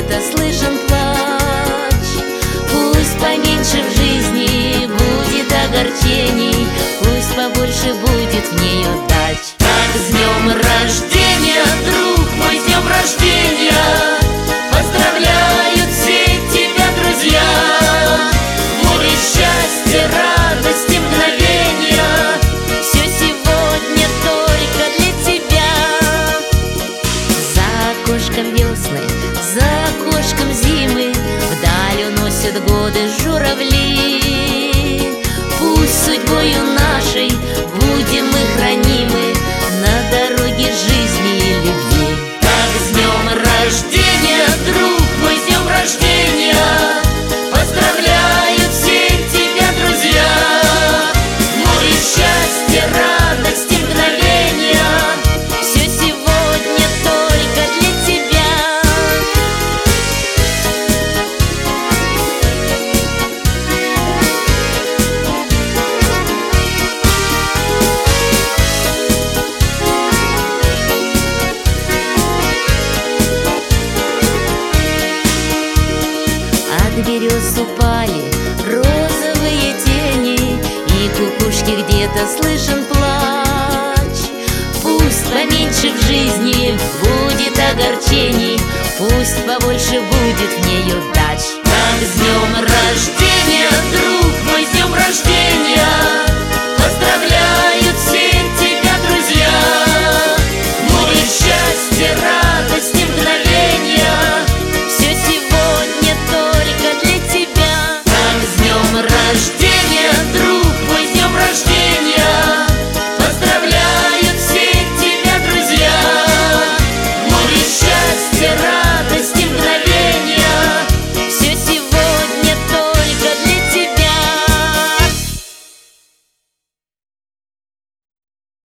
где-то слышен плач. Пусть поменьше в жизни будет огорчений, пусть побольше будет в ней удач. Так, с днем рождения, друг мой, с днем рождения! Поздравляют все тебя друзья! Море счастья, радости, мгновения, все сегодня только для тебя. За окошком весны, за окошком зимы, вдаль уносят годы журавли. Пусть судьбою нашей будем мы хранимы на дороге жизни и любви. Так, с днем рождения, друг мой, с днем рождения! Поздравляют все тебя друзья! Море счастья, радости, мгновения, все сегодня только для тебя. От берез упали розовые тени, и кукушки где-то слышен плач. Пусть поменьше в жизни будет огорчений, пусть побольше будет в ней удач. Так, с днем рождения, друг мой, с днем рождения!